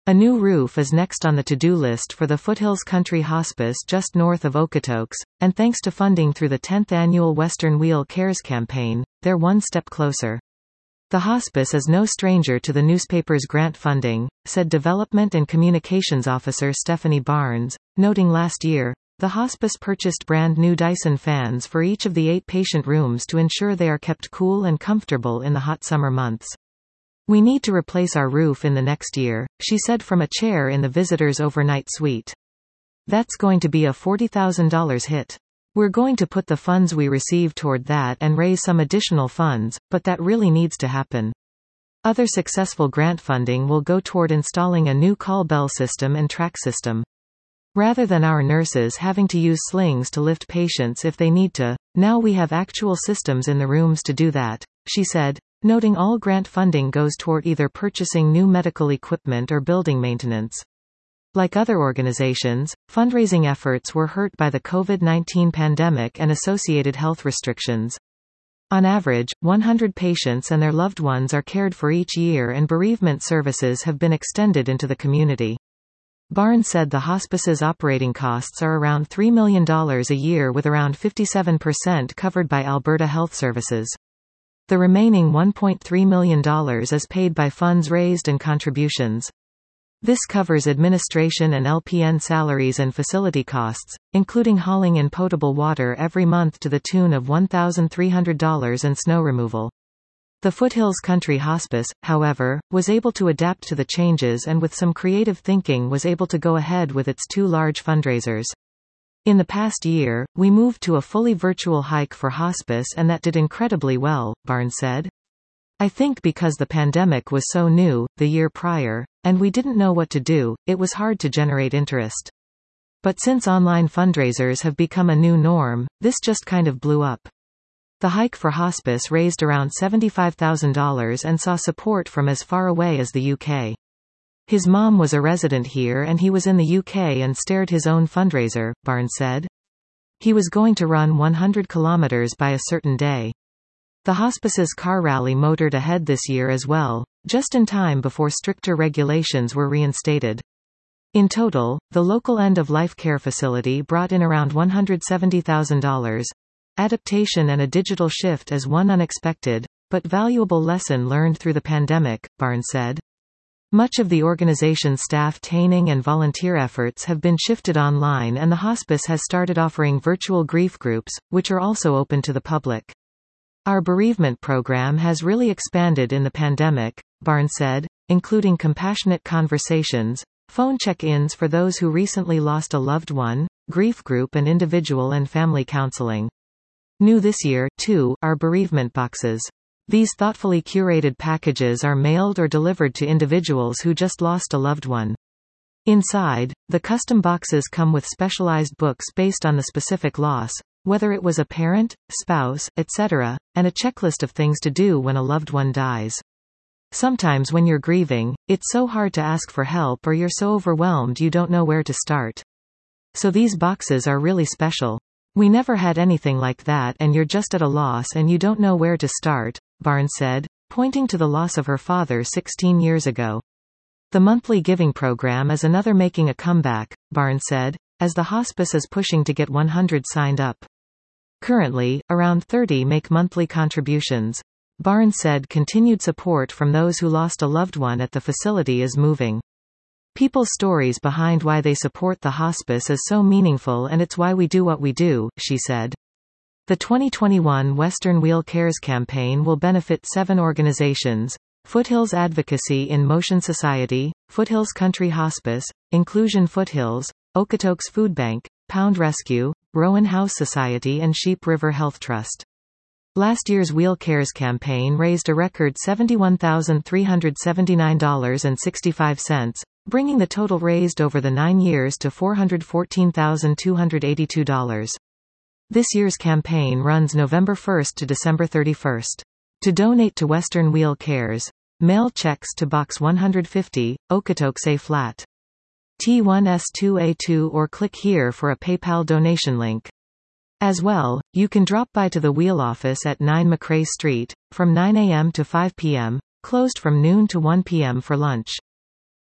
A new roof is next on the to-do list for the Foothills Country Hospice just north of Okotoks, and thanks to funding through the 10th annual Western Wheel Cares campaign, they're one step closer. The hospice is no stranger to the newspaper's grant funding, said Development and Communications Officer Stephanie Barnes, noting last year, the hospice purchased brand new Dyson fans for each of the 8 patient rooms to ensure they are kept cool and comfortable in the hot summer months. We need to replace our roof in the next year, she said from a chair in the visitors' overnight suite. That's going to be a $40,000 hit. We're going to put the funds we receive toward that and raise some additional funds, but that really needs to happen. Other successful grant funding will go toward installing a new call bell system and track system. Rather than our nurses having to use slings to lift patients if they need to, now we have actual systems in the rooms to do that, she said, noting all grant funding goes toward either purchasing new medical equipment or building maintenance. Like other organizations, fundraising efforts were hurt by the COVID-19 pandemic and associated health restrictions. On average, 100 patients and their loved ones are cared for each year, and bereavement services have been extended into the community. Barnes said the hospice's operating costs are around $3 million a year, with around 57% covered by Alberta Health Services. The remaining $1.3 million is paid by funds raised and contributions. This covers administration and LPN salaries and facility costs, including hauling in potable water every month to the tune of $1,300 and snow removal. The Foothills Country Hospice, however, was able to adapt to the changes and with some creative thinking was able to go ahead with its 2 large fundraisers. In the past year, we moved to a fully virtual hike for hospice and that did incredibly well, Barnes said. I think because the pandemic was so new, the year prior, and we didn't know what to do, it was hard to generate interest. But since online fundraisers have become a new norm, this just kind of blew up. The hike for hospice raised around $75,000 and saw support from as far away as the UK. His mom was a resident here and he was in the UK and started his own fundraiser, Barnes said. He was going to run 100 kilometers by a certain day. The hospice's car rally motored ahead this year as well, just in time before stricter regulations were reinstated. In total, the local end-of-life care facility brought in around $170,000. Adaptation and a digital shift as one unexpected, but valuable lesson learned through the pandemic, Barnes said. Much of the organization's staff training and volunteer efforts have been shifted online, and the hospice has started offering virtual grief groups, which are also open to the public. Our bereavement program has really expanded in the pandemic, Barnes said, including compassionate conversations, phone check-ins for those who recently lost a loved one, grief group and individual and family counseling. New this year, too, are bereavement boxes. These thoughtfully curated packages are mailed or delivered to individuals who just lost a loved one. Inside, the custom boxes come with specialized books based on the specific loss, whether it was a parent, spouse, etc., and a checklist of things to do when a loved one dies. Sometimes when you're grieving, it's so hard to ask for help or you're so overwhelmed you don't know where to start. So these boxes are really special. We never had anything like that, and you're just at a loss and you don't know where to start, Barnes said, pointing to the loss of her father 16 years ago. The monthly giving program is another making a comeback, Barnes said, as the hospice is pushing to get 100 signed up. Currently, around 30 make monthly contributions. Barnes said continued support from those who lost a loved one at the facility is moving. People's stories behind why they support the hospice is so meaningful, and it's why we do what we do, she said. The 2021 Western Wheel Cares campaign will benefit 7 organizations: Foothills Advocacy in Motion Society, Foothills Country Hospice, Inclusion Foothills, Okotoks Food Bank, Pound Rescue, Rowan House Society and Sheep River Health Trust. Last year's Wheel Cares campaign raised a record $71,379.65, bringing the total raised over the 9 years to $414,282. This year's campaign runs November 1 to December 31. To donate to Western Wheel Cares, mail checks to Box 150, Okotoks A Flat. T1S2A2 or click here for a PayPal donation link. As well, you can drop by to the Wheel office at 9 McRae Street, from 9 a.m. to 5 p.m., closed from noon to 1 p.m. for lunch.